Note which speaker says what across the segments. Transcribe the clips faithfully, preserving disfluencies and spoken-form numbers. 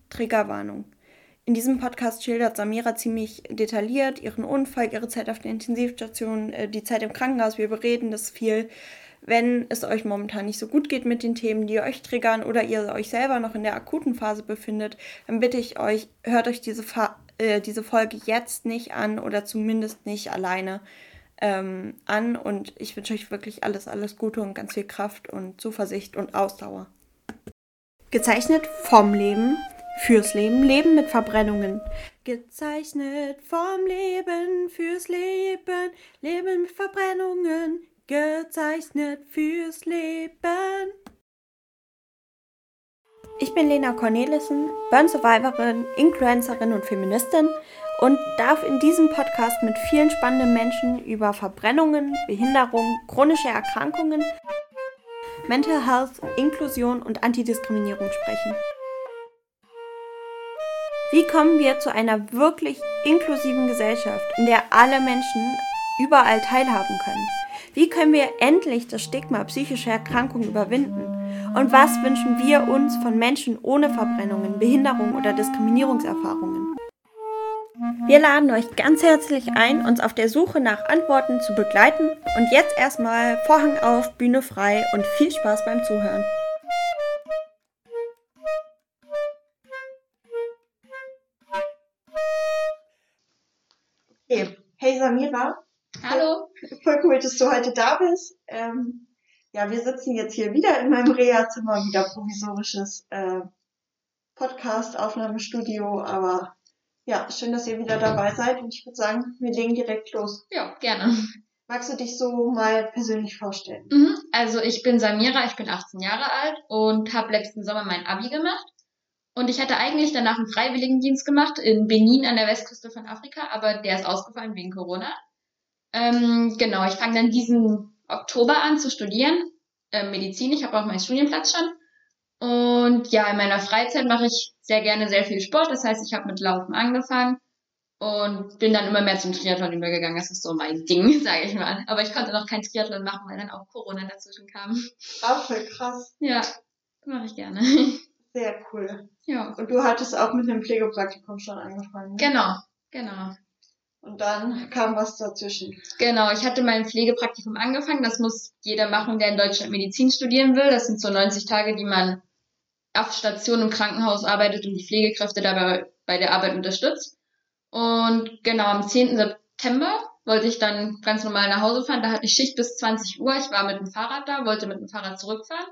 Speaker 1: Triggerwarnung. In diesem Podcast schildert Samira ziemlich detailliert ihren Unfall, ihre Zeit auf der Intensivstation, die Zeit im Krankenhaus. Wir bereden das viel. Wenn es euch momentan nicht so gut geht mit den Themen, die euch triggern oder ihr euch selber noch in der akuten Phase befindet, dann bitte ich euch, hört euch diese, Fa- äh, diese Folge jetzt nicht an oder zumindest nicht alleine ähm, an. Und ich wünsche euch wirklich alles, alles Gute und ganz viel Kraft und Zuversicht und Ausdauer. Gezeichnet vom Leben, fürs Leben, Leben mit Verbrennungen. Gezeichnet vom Leben, fürs Leben, Leben mit Verbrennungen. Gezeichnet fürs Leben. Ich bin Lena Cornelissen, Burn Survivorin, Influencerin und Feministin und darf in diesem Podcast mit vielen spannenden Menschen über Verbrennungen, Behinderung, chronische Erkrankungen, Mental Health, Inklusion und Antidiskriminierung sprechen. Wie kommen wir zu einer wirklich inklusiven Gesellschaft, in der alle Menschen überall teilhaben können? Wie können wir endlich das Stigma psychischer Erkrankungen überwinden? Und was wünschen wir uns von Menschen ohne Verbrennungen, Behinderung oder Diskriminierungserfahrungen? Wir laden euch ganz herzlich ein, uns auf der Suche nach Antworten zu begleiten. Und jetzt erstmal Vorhang auf, Bühne frei und viel Spaß beim Zuhören. Okay. Hey Samira.
Speaker 2: Hallo.
Speaker 1: Voll cool, dass du heute da bist. Ähm, ja, wir sitzen jetzt hier wieder in meinem Reha-Zimmer, wieder provisorisches äh, Podcast-Aufnahmestudio, aber ja, schön, dass ihr wieder dabei seid und ich würde sagen, wir legen direkt los.
Speaker 2: Ja, gerne.
Speaker 1: Magst du dich so mal persönlich vorstellen?
Speaker 2: Mhm. Also ich bin Samira, ich bin achtzehn Jahre alt und habe letzten Sommer mein Abi gemacht. Und ich hatte eigentlich danach einen Freiwilligendienst gemacht in Benin an der Westküste von Afrika, aber der ist ausgefallen wegen Corona. Ähm, genau, ich fange dann diesen Oktober an zu studieren, äh, Medizin. Ich habe auch meinen Studienplatz schon. Und ja, in meiner Freizeit mache ich sehr gerne sehr viel Sport. Das heißt, ich habe mit Laufen angefangen und bin dann immer mehr zum Triathlon übergegangen. Das ist so mein Ding, sage ich mal. Aber ich konnte noch kein Triathlon machen, weil dann auch Corona dazwischen kam.
Speaker 1: Auch voll krass.
Speaker 2: Ja, mache ich gerne.
Speaker 1: Sehr cool.
Speaker 2: Ja.
Speaker 1: Und du hattest auch mit einem Pflegepraktikum schon angefangen, ne?
Speaker 2: Genau, genau.
Speaker 1: Und dann kam was dazwischen.
Speaker 2: Genau, ich hatte mein Pflegepraktikum angefangen. Das muss jeder machen, der in Deutschland Medizin studieren will. Das sind so neunzig Tage, die man auf Station im Krankenhaus arbeitet und die Pflegekräfte dabei bei der Arbeit unterstützt. Und genau, am zehnten September wollte ich dann ganz normal nach Hause fahren. Da hatte ich Schicht bis zwanzig Uhr. Ich war mit dem Fahrrad da, wollte mit dem Fahrrad zurückfahren.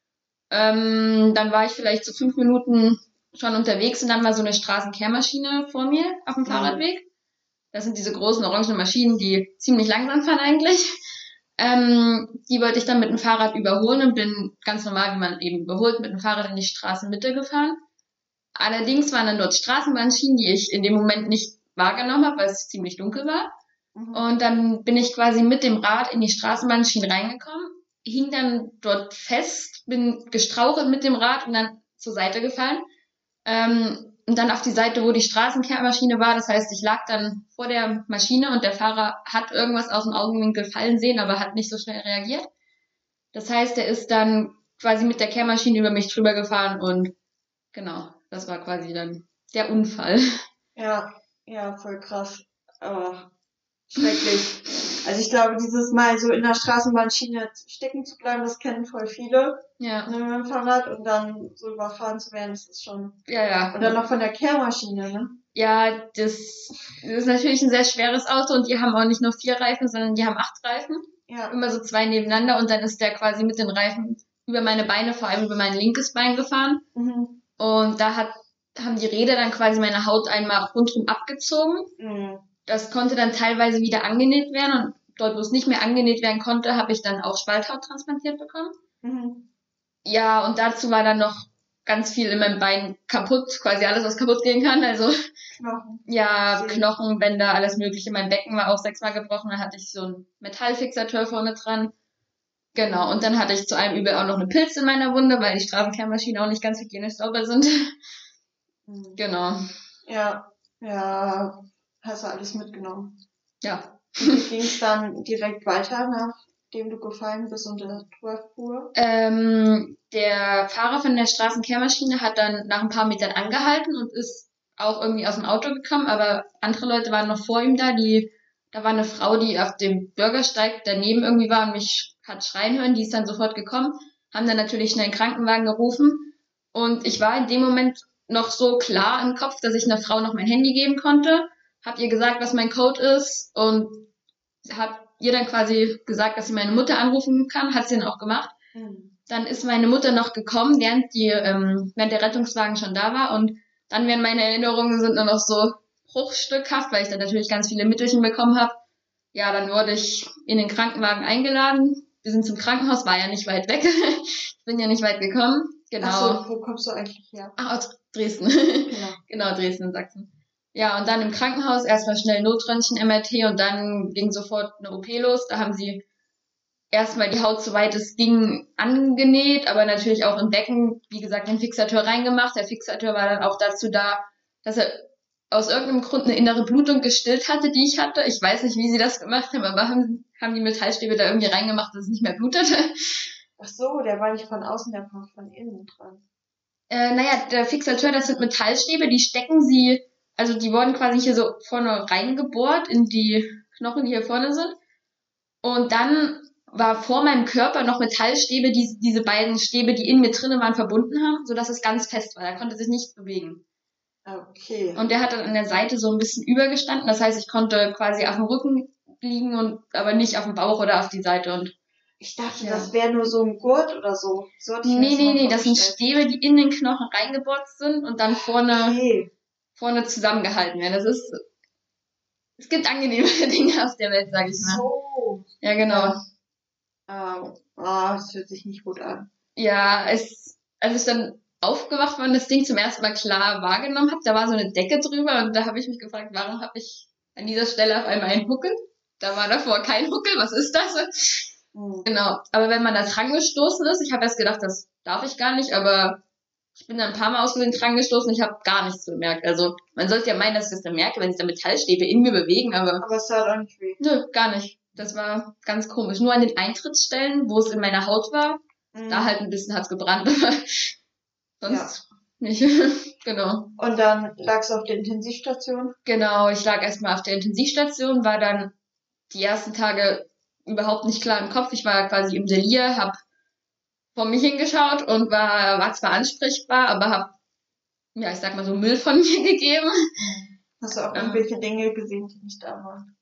Speaker 2: Ähm, dann war ich vielleicht so fünf Minuten schon unterwegs und dann war so eine Straßenkehrmaschine vor mir auf dem Fahrradweg. Das sind diese großen orangenen Maschinen, die ziemlich langsam fahren eigentlich. Ähm, die wollte ich dann mit dem Fahrrad überholen und bin ganz normal, wie man eben überholt, mit dem Fahrrad in die Straßenmitte gefahren. Allerdings waren dann dort Straßenbahnschienen, die ich in dem Moment nicht wahrgenommen habe, weil es ziemlich dunkel war. Mhm. Und dann bin ich quasi mit dem Rad in die Straßenbahnschienen reingekommen, hing dann dort fest, bin gestrauchelt mit dem Rad und dann zur Seite gefallen. Ähm, und dann auf die Seite, wo die Straßenkehrmaschine war. Das heißt, ich lag dann vor der Maschine und der Fahrer hat irgendwas aus dem Augenwinkel fallen sehen, aber hat nicht so schnell reagiert. Das heißt, er ist dann quasi mit der Kehrmaschine über mich drüber gefahren und genau, das war quasi dann der Unfall.
Speaker 1: Ja, ja, voll krass. Aber schrecklich. Also ich glaube, dieses Mal so in der Straßenbahnschiene stecken zu bleiben, das kennen voll viele.
Speaker 2: Ja.
Speaker 1: Ne, mit dem Fahrrad und dann so überfahren zu werden, das ist schon...
Speaker 2: Ja, ja.
Speaker 1: Und dann noch von der Kehrmaschine, ne?
Speaker 2: Ja, das, das ist natürlich ein sehr schweres Auto und die haben auch nicht nur vier Reifen, sondern die haben acht Reifen. Ja. Immer so zwei nebeneinander und dann ist der quasi mit den Reifen über meine Beine, vor allem über mein linkes Bein gefahren. Mhm. Und da hat, haben die Räder dann quasi meine Haut einmal rundherum abgezogen. Mhm. Das konnte dann teilweise wieder angenäht werden und dort, wo es nicht mehr angenäht werden konnte, habe ich dann auch Spalthaut transplantiert bekommen. Mhm. Ja, und dazu war dann noch ganz viel in meinem Bein kaputt, quasi alles, was kaputt gehen kann. Also Knochen. Ja, See. Knochen, Bänder, alles mögliche. Mein Becken war auch sechsmal gebrochen, da hatte ich so einen Metallfixateur vorne dran. Genau, und dann hatte ich zu einem Übel auch noch eine Pilze in meiner Wunde, weil die Straßenkehrmaschinen auch nicht ganz hygienisch sauber sind. Mhm. Genau.
Speaker 1: Ja, ja, hast du alles mitgenommen.
Speaker 2: Ja.
Speaker 1: Und wie ging es dann direkt weiter nach dem du gefallen bist unter zwölf-Spur?
Speaker 2: Ähm, der Fahrer von der Straßenkehrmaschine hat dann nach ein paar Metern angehalten und ist auch irgendwie aus dem Auto gekommen, aber andere Leute waren noch vor ihm da, die, da war eine Frau, die auf dem Bürgersteig daneben irgendwie war und mich hat schreien hören, die ist dann sofort gekommen, haben dann natürlich schnell einen Krankenwagen gerufen und ich war in dem Moment noch so klar im Kopf, dass ich einer Frau noch mein Handy geben konnte, hab ihr gesagt, was mein Code ist und hab ihr dann quasi gesagt, dass sie meine Mutter anrufen kann, hat sie dann auch gemacht. Mhm. Dann ist meine Mutter noch gekommen, während die, ähm, während der Rettungswagen schon da war und dann wären meine Erinnerungen sind nur noch so bruchstückhaft, weil ich dann natürlich ganz viele Mittelchen bekommen habe. Ja, dann wurde ich in den Krankenwagen eingeladen. Wir sind zum Krankenhaus, war ja nicht weit weg. Ich bin ja nicht weit gekommen. Genau.
Speaker 1: Ach so, wo kommst du eigentlich her?
Speaker 2: Ach, aus Dresden. Genau. Genau, Dresden, Sachsen. Ja, und dann im Krankenhaus erstmal schnell Notröntgen, M R T und dann ging sofort eine O P los. Da haben sie erstmal die Haut, soweit es ging, angenäht, aber natürlich auch im Becken, wie gesagt, den Fixateur reingemacht. Der Fixateur war dann auch dazu da, dass er aus irgendeinem Grund eine innere Blutung gestillt hatte, die ich hatte. Ich weiß nicht, wie sie das gemacht haben, aber haben, haben die Metallstäbe da irgendwie reingemacht, dass es nicht mehr blutete.
Speaker 1: Ach so, der war nicht von außen, der war von innen dran.
Speaker 2: Äh, naja, der Fixateur, das sind Metallstäbe, die stecken sie, also die wurden quasi hier so vorne reingebohrt in die Knochen, die hier vorne sind. Und dann war vor meinem Körper noch Metallstäbe, die diese beiden Stäbe, die in mir drinnen waren, verbunden haben, sodass es ganz fest war. Er konnte sich nicht bewegen.
Speaker 1: Okay.
Speaker 2: Und der hat dann an der Seite so ein bisschen übergestanden. Das heißt, ich konnte quasi auf dem Rücken liegen und aber nicht auf dem Bauch oder auf die Seite. Und
Speaker 1: ich dachte, ja, das wäre nur so ein Gurt oder so. so
Speaker 2: nee, nee, nee, das sind Stäbe, die in den Knochen reingebohrt sind und dann vorne, okay. vorne zusammengehalten werden. Das ist, es gibt angenehme Dinge auf der Welt, sag ich mal.
Speaker 1: So.
Speaker 2: Ja, genau.
Speaker 1: Ja. Ah, ah, das hört sich nicht gut an.
Speaker 2: Ja, es, als ich dann aufgewacht war und das Ding zum ersten Mal klar wahrgenommen habe, da war so eine Decke drüber und da habe ich mich gefragt, warum habe ich an dieser Stelle auf einmal einen Huckel? Da war davor kein Huckel, was ist das? Mhm. Genau, aber wenn man da dran gestoßen ist, ich habe erst gedacht, das darf ich gar nicht, aber ich bin da ein paar Mal aus Versehen dran gestoßen und ich habe gar nichts bemerkt. Also man sollte ja meinen, dass ich das dann merke, wenn sich da Metallstäbe in mir bewegen, aber...
Speaker 1: Aber es tat auch nicht weh.
Speaker 2: Nö, gar nicht. Das war ganz komisch. Nur an den Eintrittsstellen, wo es in meiner Haut war, mhm. da halt ein bisschen hat's gebrannt, aber sonst ja. nicht. Genau.
Speaker 1: Und dann lagst du auf der Intensivstation?
Speaker 2: Genau, ich lag erstmal auf der Intensivstation, war dann die ersten Tage überhaupt nicht klar im Kopf. Ich war quasi im Delir, hab vor mich hingeschaut und war, war zwar ansprechbar, aber hab, ja, ich sag mal so Müll von mir gegeben.
Speaker 1: Hast du auch irgendwelche ähm, Dinge gesehen, die nicht da waren?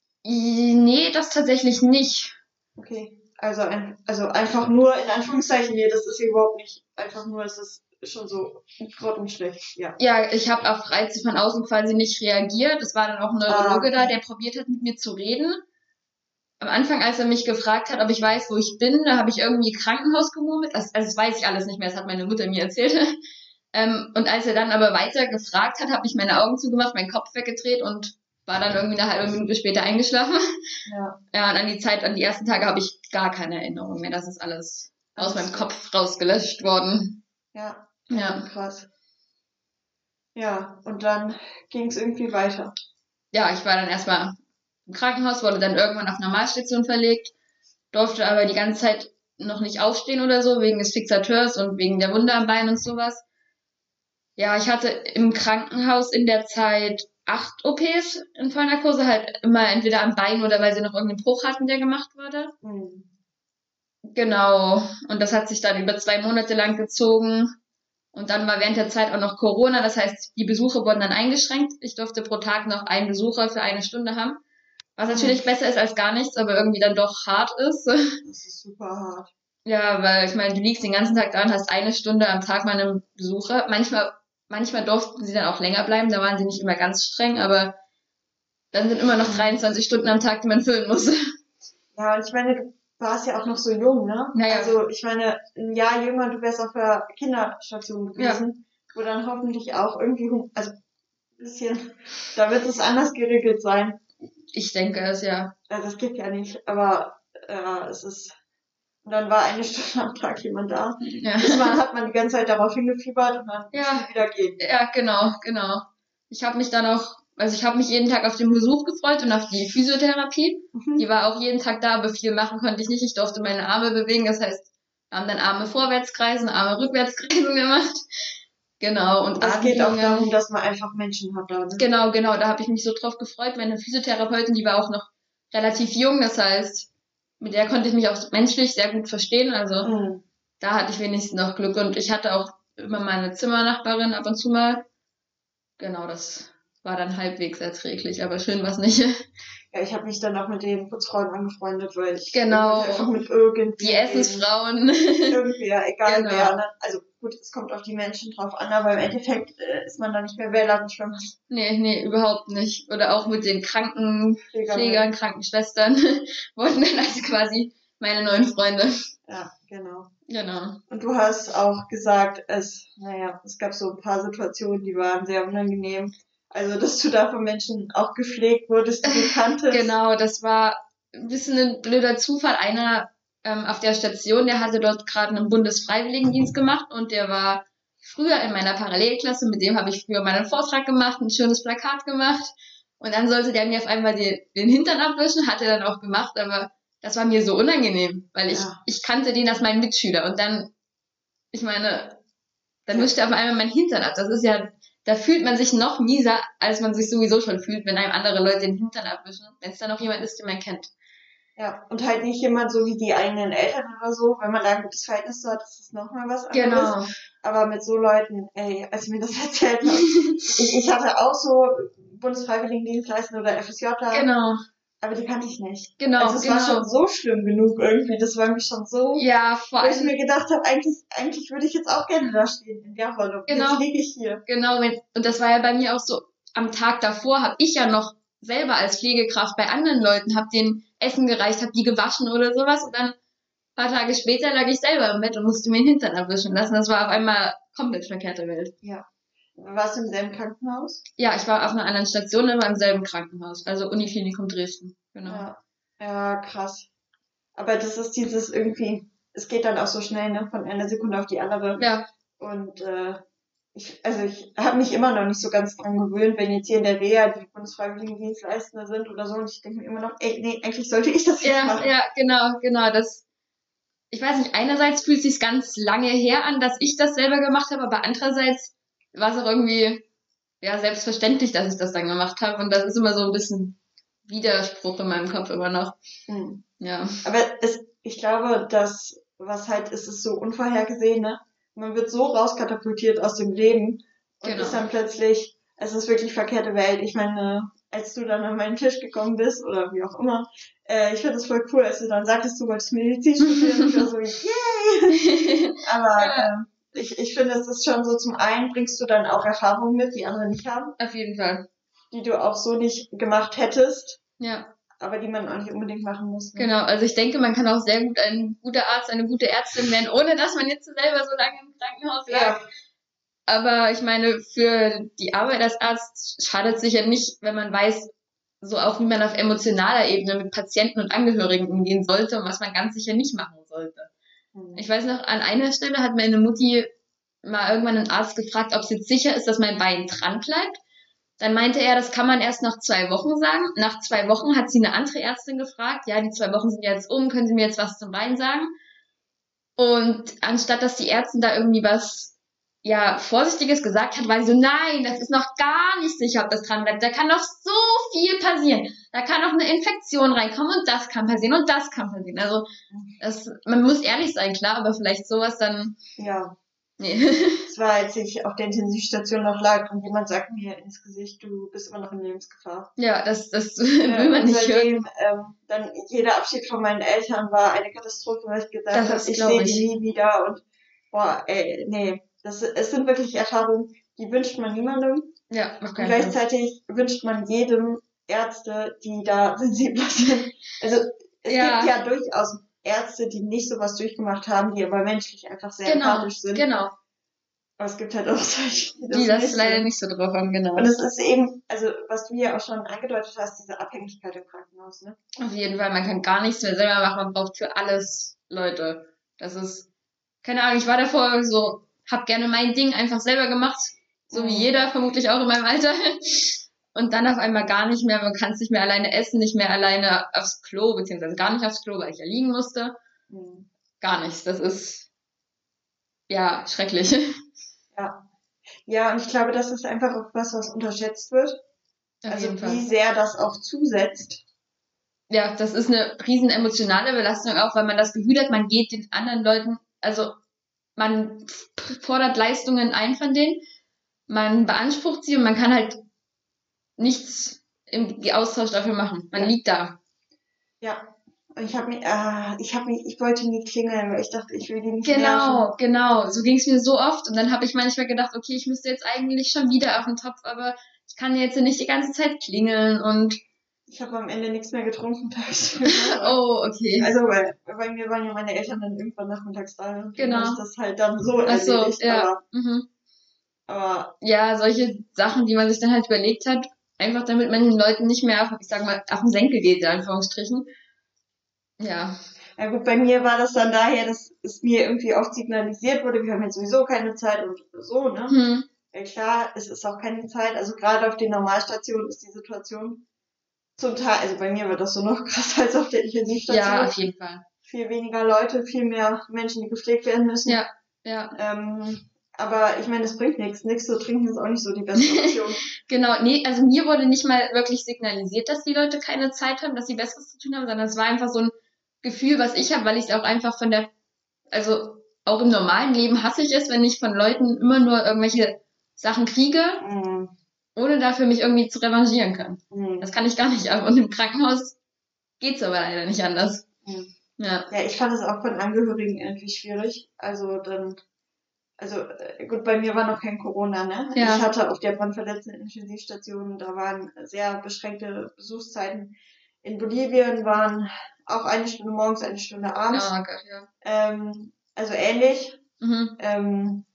Speaker 2: Nee, das tatsächlich nicht.
Speaker 1: Okay, also ein, also einfach nur, in Anführungszeichen, nee, das ist hier überhaupt nicht, einfach nur, es ist schon so grottenschlecht, ja.
Speaker 2: Ja, ich habe auf Reize von außen quasi nicht reagiert. Es war dann auch ein Neurologe ah. da, der probiert hat, mit mir zu reden. Am Anfang, als er mich gefragt hat, ob ich weiß, wo ich bin, da habe ich irgendwie Krankenhaus gemurmelt. Also, also das weiß ich alles nicht mehr, das hat meine Mutter mir erzählt. ähm, und als er dann aber weiter gefragt hat, habe ich meine Augen zugemacht, meinen Kopf weggedreht und war dann irgendwie eine halbe Minute später eingeschlafen. Ja. Ja, und an die Zeit, an die ersten Tage habe ich gar keine Erinnerung mehr. Das ist alles aus meinem Kopf rausgelöscht worden.
Speaker 1: Ja.
Speaker 2: Ja.
Speaker 1: Krass. Ja, und dann ging es irgendwie weiter.
Speaker 2: Ja, ich war dann erstmal im Krankenhaus, wurde dann irgendwann auf Normalstation verlegt, durfte aber die ganze Zeit noch nicht aufstehen oder so, wegen des Fixateurs und wegen der Wunde am Bein und sowas. Ja, ich hatte im Krankenhaus in der Zeit acht O Ps in Vollnarkose, halt immer entweder am Bein oder weil sie noch irgendeinen Bruch hatten, der gemacht wurde. Mhm. Genau. Und das hat sich dann über zwei Monate lang gezogen. Und dann war während der Zeit auch noch Corona, das heißt, die Besuche wurden dann eingeschränkt. Ich durfte pro Tag noch einen Besucher für eine Stunde haben. Was natürlich mhm. besser ist als gar nichts, aber irgendwie dann doch hart ist.
Speaker 1: Das ist super hart.
Speaker 2: Ja, weil ich meine, du liegst den ganzen Tag da und hast eine Stunde am Tag mal einen Besucher. Manchmal Manchmal durften sie dann auch länger bleiben, da waren sie nicht immer ganz streng, aber dann sind immer noch dreiundzwanzig Stunden am Tag, die man füllen muss.
Speaker 1: Ja, und ich meine, du warst ja auch noch so jung, ne?
Speaker 2: Naja.
Speaker 1: Also ich meine, ein Jahr jünger, du wärst auf der Kinderstation gewesen, ja. Wo dann hoffentlich auch irgendwie, also ein bisschen, da wird es anders geregelt sein.
Speaker 2: Ich denke es, ja.
Speaker 1: Ja, das geht ja nicht, aber äh, es ist... Und dann war eine Stunde am Tag jemand da. Ja. Dann hat man die ganze Zeit darauf hingefiebert und dann
Speaker 2: ja.
Speaker 1: wieder gehen.
Speaker 2: Ja, genau, genau. Ich habe mich dann auch Also ich habe mich jeden Tag auf den Besuch gefreut und auf die Physiotherapie.
Speaker 1: Mhm.
Speaker 2: Die war auch jeden Tag da, aber viel machen konnte ich nicht. Ich durfte meine Arme bewegen. Das heißt, wir haben dann Arme Vorwärtskreisen, Arme Rückwärtskreisen gemacht. Genau. Und
Speaker 1: Das geht auch
Speaker 2: Atemübungen.
Speaker 1: darum, dass man einfach Menschen hat da. Ne?
Speaker 2: Genau, genau. Da habe ich mich so drauf gefreut. Meine Physiotherapeutin, die war auch noch relativ jung. Das heißt, mit der konnte ich mich auch menschlich sehr gut verstehen. Also
Speaker 1: Mhm.
Speaker 2: da hatte ich wenigstens noch Glück. Und ich hatte auch immer meine Zimmernachbarin ab und zu mal. Genau, das war dann halbwegs erträglich, aber schön war's nicht.
Speaker 1: Ja, ich habe mich dann auch mit den Putzfrauen angefreundet, weil ich
Speaker 2: Genau.
Speaker 1: wollte einfach mit irgendwie
Speaker 2: Die Essensfrauen.
Speaker 1: irgendwie, ja, egal
Speaker 2: Genau.
Speaker 1: wer. Ne? Also gut, es kommt auf die Menschen drauf an, aber im Endeffekt äh, ist man da nicht mehr wählerisch, wenn man
Speaker 2: Nee, nee, überhaupt nicht. Oder auch mit den Krankenpflegern,
Speaker 1: Pfleger.
Speaker 2: Krankenschwestern wurden dann also quasi meine neuen Freunde.
Speaker 1: Ja, genau.
Speaker 2: Genau.
Speaker 1: Und du hast auch gesagt, es, naja, es gab so ein paar Situationen, die waren sehr unangenehm. Also, dass du da von Menschen auch gepflegt wurdest, die du kanntest.
Speaker 2: Genau, das war ein bisschen ein blöder Zufall. Einer ähm, auf der Station, der hatte dort gerade einen Bundesfreiwilligendienst gemacht und der war früher in meiner Parallelklasse, mit dem habe ich früher meinen Vortrag gemacht, ein schönes Plakat gemacht und dann sollte der mir auf einmal die, den Hintern abwischen, hat er dann auch gemacht, aber das war mir so unangenehm, weil ich,
Speaker 1: Ja.
Speaker 2: ich kannte den als meinen Mitschüler und dann, ich meine, dann
Speaker 1: Ja.
Speaker 2: wischt er auf einmal meinen Hintern ab. Das ist ja, da fühlt man sich noch mieser, als man sich sowieso schon fühlt, wenn einem andere Leute den Hintern abwischen, wenn es dann noch jemand ist, den man kennt.
Speaker 1: Ja, und halt nicht jemand so wie die eigenen Eltern oder so. Wenn man da ein gutes Verhältnis zu hat, ist das nochmal was anderes.
Speaker 2: Genau.
Speaker 1: Aber mit so Leuten, ey, als ich mir das erzählt habe, ich, ich hatte auch so Bundesfreiwilligendienstleister oder F S J da,
Speaker 2: Genau,
Speaker 1: aber die kannte ich nicht.
Speaker 2: genau,
Speaker 1: Also es war
Speaker 2: genau.
Speaker 1: schon so schlimm genug irgendwie, das war mir schon so,
Speaker 2: Ja, vor
Speaker 1: wo ich
Speaker 2: allem,
Speaker 1: mir gedacht habe, eigentlich, eigentlich würde ich jetzt auch gerne da stehen in der Rolle. Und
Speaker 2: Genau.
Speaker 1: Jetzt liege ich hier.
Speaker 2: genau, wenn, und das war ja bei mir auch so, am Tag davor habe ich ja noch selber als Pflegekraft bei anderen Leuten, habe denen Essen gereicht, habe die gewaschen oder sowas und dann ein paar Tage später lag ich selber im Bett und musste mir den Hintern abwischen lassen. Das war auf einmal komplett verkehrte Welt.
Speaker 1: Ja. Warst du im selben Krankenhaus?
Speaker 2: Ja, ich war auf einer anderen Station, aber im selben Krankenhaus, also Uniklinikum Dresden. Genau.
Speaker 1: Ja. Ja, krass. Aber das ist dieses irgendwie, es geht dann auch so schnell, ne, von einer Sekunde auf die andere.
Speaker 2: Ja,
Speaker 1: Und äh, ich, also ich habe mich immer noch nicht so ganz dran gewöhnt, wenn jetzt hier in der Reha die Bundesfreiwilligendienstleister sind oder so, und ich denke mir immer noch, ey, nee, eigentlich sollte ich das jetzt
Speaker 2: ja,
Speaker 1: machen.
Speaker 2: ja, genau, genau. Das, ich weiß nicht, einerseits fühlt es sich ganz lange her an, dass ich das selber gemacht habe, aber andererseits war es auch irgendwie ja selbstverständlich, dass ich das dann gemacht habe. Und das ist immer so ein bisschen Widerspruch in meinem Kopf immer noch.
Speaker 1: Hm.
Speaker 2: Ja,
Speaker 1: Aber es, ich glaube, dass, was halt ist, ist so unvorhergesehen, ne? Man wird so rauskatapultiert aus dem Leben und
Speaker 2: Genau.
Speaker 1: ist dann plötzlich, es ist wirklich verkehrte Welt. Ich meine, als du dann an meinen Tisch gekommen bist oder wie auch immer, äh, ich fand das voll cool, als du dann sagtest, du wolltest Medizin studieren. Ich war so, yay! Aber
Speaker 2: Ja.
Speaker 1: ähm, ich, ich finde, es ist schon so, zum einen bringst du dann auch Erfahrungen mit, die andere nicht haben,
Speaker 2: auf jeden Fall.
Speaker 1: die du auch so nicht gemacht hättest,
Speaker 2: Ja,
Speaker 1: aber die man auch nicht unbedingt machen muss. Ne?
Speaker 2: genau. Also ich denke, man kann auch sehr gut ein guter Arzt, eine gute Ärztin werden, ohne dass man jetzt selber so lange im Krankenhaus lag.
Speaker 1: Ja.
Speaker 2: Aber ich meine, für die Arbeit als Arzt schadet es sicher nicht, wenn man weiß, so auch wie man auf emotionaler Ebene mit Patienten und Angehörigen umgehen sollte und was man ganz sicher nicht machen sollte.
Speaker 1: Hm.
Speaker 2: Ich weiß noch, an einer Stelle hat meine Mutti mal irgendwann einen Arzt gefragt, ob es jetzt sicher ist, dass mein Bein dran bleibt. Dann meinte er, das kann man erst nach zwei Wochen sagen. Nach zwei Wochen hat sie eine andere Ärztin gefragt, ja, die zwei Wochen sind jetzt um, können Sie mir jetzt was zum Bein sagen? Und anstatt, dass die Ärztin da irgendwie was ja, Vorsichtiges gesagt hat, war sie so, nein, das ist noch gar nicht sicher, ob das dran bleibt. Da kann noch so viel passieren. Da kann noch eine Infektion reinkommen und das kann passieren und das kann passieren. Also, das, man muss ehrlich sein, klar, aber vielleicht sowas dann,
Speaker 1: Ja.
Speaker 2: nee.
Speaker 1: Es war, als ich auf der Intensivstation noch lag und jemand sagt mir ins Gesicht, du bist immer noch in Lebensgefahr.
Speaker 2: Ja, das, das will man
Speaker 1: und
Speaker 2: nicht hören.
Speaker 1: seitdem, ähm, dann jeder Abschied von meinen Eltern war eine Katastrophe, weil ich gedacht
Speaker 2: Das
Speaker 1: habe,
Speaker 2: ist,
Speaker 1: ich
Speaker 2: glaub
Speaker 1: sehe
Speaker 2: ich.
Speaker 1: die nie wieder und boah, ey, nee. Das, es sind wirklich Erfahrungen, die wünscht man niemandem.
Speaker 2: Ja, auf
Speaker 1: Und
Speaker 2: keinen Fall.
Speaker 1: gleichzeitig wünscht man jedem Ärzte, die da sensibler sind. Also es
Speaker 2: Ja.
Speaker 1: gibt ja durchaus Ärzte, die nicht sowas durchgemacht haben, die aber menschlich einfach sehr
Speaker 2: Genau,
Speaker 1: empathisch sind.
Speaker 2: genau.
Speaker 1: Aber es gibt halt auch solche, die das,
Speaker 2: Die das
Speaker 1: nicht
Speaker 2: leider
Speaker 1: sind.
Speaker 2: nicht so drauf haben, genau.
Speaker 1: Und es ist eben, also was du ja auch schon angedeutet hast, diese Abhängigkeit im Krankenhaus, ne?
Speaker 2: Auf jeden Fall, man kann gar nichts mehr selber machen, man braucht für alles Leute. Das ist, keine Ahnung, ich war davor so, hab gerne mein Ding einfach selber gemacht, so wie
Speaker 1: Mhm.
Speaker 2: jeder, vermutlich auch in meinem Alter. und dann auf einmal gar nicht mehr, man kann es nicht mehr alleine essen, nicht mehr alleine aufs Klo, beziehungsweise gar nicht aufs Klo, weil ich ja liegen musste.
Speaker 1: Mhm.
Speaker 2: Gar nichts, das ist, ja, schrecklich.
Speaker 1: Ja. Ja, und ich glaube, das ist einfach auch was, was unterschätzt wird.
Speaker 2: Auf
Speaker 1: Also
Speaker 2: jeden
Speaker 1: wie
Speaker 2: Fall.
Speaker 1: sehr das auch zusetzt.
Speaker 2: Ja, das ist eine riesen emotionale Belastung auch, weil man das Gefühl hat, man geht den anderen Leuten, also man fordert Leistungen ein von denen, man beansprucht sie und man kann halt nichts im Austausch dafür machen. Man
Speaker 1: Ja.
Speaker 2: liegt da.
Speaker 1: Ja. Und ich habe mich, äh, ich habe mich, ich wollte nie klingeln, weil ich dachte, ich will die nicht nerven.
Speaker 2: Genau, genau. So ging es mir so oft. Und dann habe ich manchmal gedacht, okay, ich müsste jetzt eigentlich schon wieder auf den Topf, aber ich kann jetzt nicht die ganze Zeit klingeln und
Speaker 1: Ich habe am Ende nichts mehr getrunken tagsüber.
Speaker 2: oh, okay.
Speaker 1: Also, weil bei mir waren ja meine Eltern dann irgendwann nachmittags da. Und
Speaker 2: Genau.
Speaker 1: dann ist das halt dann so
Speaker 2: Ach so,
Speaker 1: erledigt.
Speaker 2: ja.
Speaker 1: Aber,
Speaker 2: Mhm.
Speaker 1: aber
Speaker 2: Ja, solche Sachen, die man sich dann halt überlegt hat, einfach damit man den Leuten nicht mehr auf, ich sag mal, auf den Senkel geht, in Anführungsstrichen. Ja.
Speaker 1: ja gut, bei mir war das dann daher, dass es mir irgendwie oft signalisiert wurde, wir haben jetzt sowieso keine Zeit und so, ne?
Speaker 2: Hm.
Speaker 1: Ja klar, es ist auch keine Zeit. Also gerade auf den Normalstationen ist die Situation zum Teil, also bei mir war das so noch krasser als auf der Intensivstation.
Speaker 2: Ja, auf jeden Fall.
Speaker 1: Viel weniger Leute, viel mehr Menschen, die gepflegt werden müssen.
Speaker 2: Ja, ja.
Speaker 1: Ähm, aber ich meine, es bringt nichts. Nichts zu trinken ist auch nicht so die beste Option.
Speaker 2: Genau, nee, also mir wurde nicht mal wirklich signalisiert, dass die Leute keine Zeit haben, dass sie Besseres zu tun haben, sondern es war einfach so ein Gefühl, was ich habe, weil ich es auch einfach von der, also auch im normalen Leben hasse ich es, wenn ich von Leuten immer nur irgendwelche Sachen kriege,
Speaker 1: Mm,
Speaker 2: ohne dafür mich irgendwie zu revanchieren kann.
Speaker 1: mm,
Speaker 2: Das kann ich gar nicht ab. Und im Krankenhaus geht's aber leider nicht anders.
Speaker 1: mm.
Speaker 2: Ja.
Speaker 1: Ja, ich fand es auch von Angehörigen irgendwie schwierig. Also dann, also äh, gut, bei mir war noch kein Corona, ne?
Speaker 2: Ja.
Speaker 1: Ich hatte auf der brandverletzten Intensivstation, da waren sehr beschränkte Besuchszeiten. In Bolivien waren auch eine Stunde morgens, eine Stunde abends.
Speaker 2: Oh Gott, ja.
Speaker 1: Ähm, also ähnlich.
Speaker 2: Mhm.
Speaker 1: Ähm,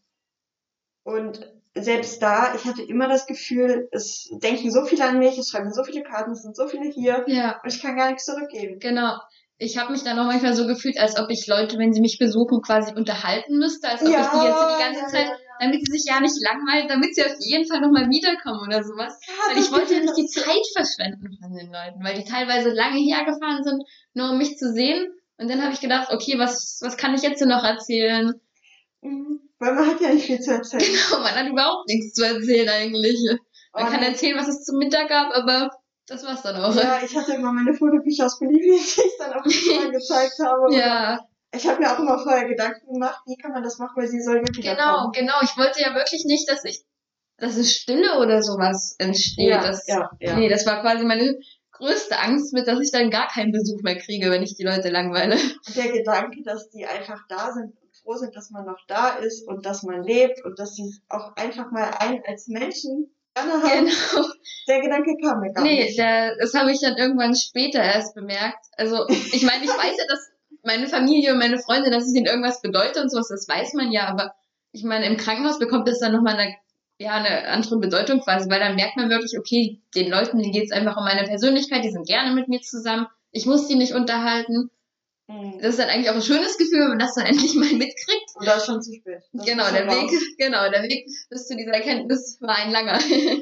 Speaker 1: und selbst da, ich hatte immer das Gefühl, es denken so viele an mich, es schreiben so viele Karten, es sind so viele hier
Speaker 2: Ja,
Speaker 1: und ich kann gar nichts zurückgeben.
Speaker 2: genau. Ich habe mich dann auch manchmal so gefühlt, als ob ich Leute, wenn sie mich besuchen, quasi unterhalten müsste, als ob ich die jetzt die ganze
Speaker 1: ja,
Speaker 2: Zeit,
Speaker 1: ja, ja.
Speaker 2: damit sie sich ja nicht langweilen, damit sie auf jeden Fall nochmal wiederkommen oder sowas.
Speaker 1: Ja,
Speaker 2: Weil
Speaker 1: das
Speaker 2: ich wollte ja
Speaker 1: Gefühl,
Speaker 2: nicht die Zeit verschwenden von den Leuten, weil die teilweise lange hergefahren sind, nur um mich zu sehen. Und dann habe ich gedacht, okay, was, was kann ich jetzt denn noch erzählen?
Speaker 1: Mhm. Weil man hat ja nicht viel zu erzählen.
Speaker 2: Genau, man hat überhaupt nichts zu erzählen eigentlich. Man
Speaker 1: Oh,
Speaker 2: kann
Speaker 1: nee.
Speaker 2: erzählen, was es zum Mittag gab, aber das war's dann auch.
Speaker 1: Ja, ich hatte immer meine Fotobücher aus Bolivien, die ich dann auch mal gezeigt habe.
Speaker 2: Ja,
Speaker 1: Ich habe mir auch immer vorher Gedanken gemacht, wie kann man das machen, weil sie soll ja wieder
Speaker 2: genau,
Speaker 1: kommen.
Speaker 2: genau. Ich wollte ja wirklich nicht, dass ich, dass es Stille oder sowas entsteht.
Speaker 1: Ja,
Speaker 2: das,
Speaker 1: ja, ja.
Speaker 2: Nee, das war quasi meine größte Angst mit, dass ich dann gar keinen Besuch mehr kriege, wenn ich die Leute langweile.
Speaker 1: Und der Gedanke, dass die einfach da sind und froh sind, dass man noch da ist und dass man lebt und dass sie auch einfach mal einen als Menschen gerne haben,
Speaker 2: Genau.
Speaker 1: der Gedanke kam mir gar
Speaker 2: Nee,
Speaker 1: nicht.
Speaker 2: der, das habe ich dann irgendwann später erst bemerkt. Also, ich meine, ich weiß ja, dass meine Familie und meine Freunde, dass es ihnen irgendwas bedeutet und sowas, das weiß man ja, aber ich meine, im Krankenhaus bekommt das dann nochmal eine, ja, eine andere Bedeutung quasi, weil dann merkt man wirklich, okay, den Leuten, denen geht es einfach um meine Persönlichkeit, die sind gerne mit mir zusammen, ich muss die nicht unterhalten.
Speaker 1: Mhm.
Speaker 2: Das ist dann eigentlich auch ein schönes Gefühl, wenn man das dann endlich mal mitkriegt.
Speaker 1: Und da ist schon zu spät. Das
Speaker 2: Genau,
Speaker 1: ist
Speaker 2: der
Speaker 1: schon
Speaker 2: Weg,
Speaker 1: raus.
Speaker 2: genau, der Weg bis zu dieser Erkenntnis war ein langer.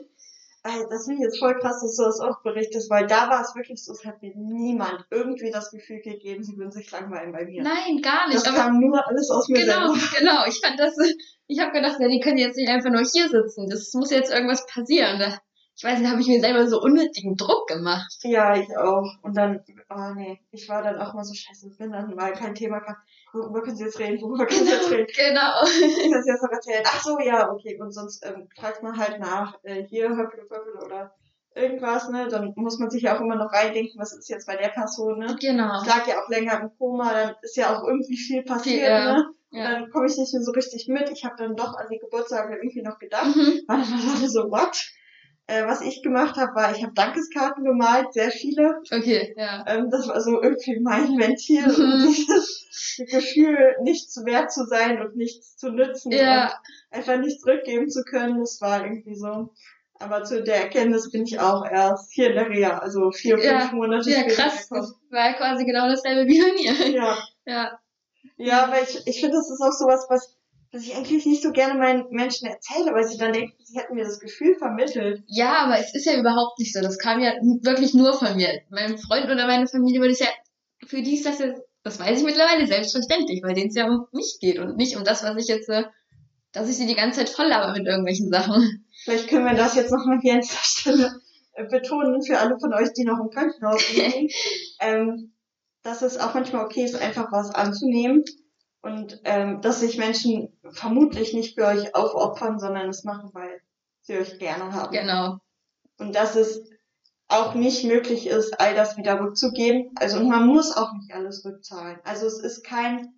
Speaker 1: Ey, das finde ich jetzt voll krass, dass du das auch berichtest, weil da war es wirklich so, es hat mir niemand irgendwie das Gefühl gegeben, sie würden sich langweilen bei mir.
Speaker 2: Nein, gar nicht.
Speaker 1: Das
Speaker 2: aber
Speaker 1: kam nur alles aus mir
Speaker 2: genau,
Speaker 1: selber.
Speaker 2: genau. Ich fand das, ich habe gedacht, ja, die können jetzt nicht einfach nur hier sitzen. Das muss jetzt irgendwas passieren. Da, ich weiß nicht, da habe ich mir selber so unnötigen Druck gemacht.
Speaker 1: Ja, ich auch. Und dann, oh nee, ich war dann auch mal so scheiße, wenn dann mal kein Thema kam. Worüber können Sie jetzt reden? Worüber können Sie jetzt reden?
Speaker 2: Genau.
Speaker 1: Ich kann es jetzt noch erzählen. Ach so, ja, okay. Und sonst ähm, fragt man halt nach, äh, hier, Höppel, Höppel oder irgendwas, ne? Dann muss man sich ja auch immer noch reindenken, was ist jetzt bei der Person, ne?
Speaker 2: Genau.
Speaker 1: Ich lag ja auch länger im Koma, dann ist ja auch irgendwie viel passiert,
Speaker 2: Viel, ja.
Speaker 1: ne? Und
Speaker 2: Ja.
Speaker 1: dann komme ich nicht mehr so richtig mit. Ich habe dann doch an die Geburtstage irgendwie noch gedacht.
Speaker 2: Mhm.
Speaker 1: War dann alle so, what? Äh, was ich gemacht habe, war, ich habe Dankeskarten gemalt, sehr viele.
Speaker 2: Okay, ja.
Speaker 1: Ähm, das war so irgendwie mein Ventil,
Speaker 2: Mhm.
Speaker 1: um dieses Gefühl, nichts wert zu sein und nichts zu nützen
Speaker 2: Ja.
Speaker 1: und einfach nichts zurückgeben zu können. Das war irgendwie so. Aber zu der Erkenntnis bin ich auch erst hier in der Reha, also vier,
Speaker 2: Ja.
Speaker 1: fünf Monate
Speaker 2: Ja,
Speaker 1: später
Speaker 2: krass.
Speaker 1: gekommen.
Speaker 2: Das war quasi genau dasselbe wie bei mir.
Speaker 1: Ja.
Speaker 2: Ja.
Speaker 1: Ja, aber ich, ich finde, das ist auch sowas, was was ich eigentlich nicht so gerne meinen Menschen erzähle, weil sie dann denken, sie hätten mir das Gefühl vermittelt.
Speaker 2: Ja, aber es ist ja überhaupt nicht so. Das kam ja wirklich nur von mir. Meinem Freund oder meine Familie würde ich ja, für die ist das ja, das weiß ich mittlerweile, selbstverständlich, weil denen es ja um mich geht und nicht um das, was ich jetzt, dass ich sie die ganze Zeit voll laber mit irgendwelchen Sachen.
Speaker 1: Vielleicht können wir das jetzt nochmal hier an dieser Stelle betonen für alle von euch, die noch im Krankenhaus liegen, ähm, dass es auch manchmal okay ist, einfach was anzunehmen und ähm, dass sich Menschen vermutlich nicht für euch aufopfern, sondern es machen, weil sie euch gerne haben.
Speaker 2: Genau.
Speaker 1: Und dass es auch nicht möglich ist, all das wieder rückzugeben. Also und man muss auch nicht alles rückzahlen. Also es ist kein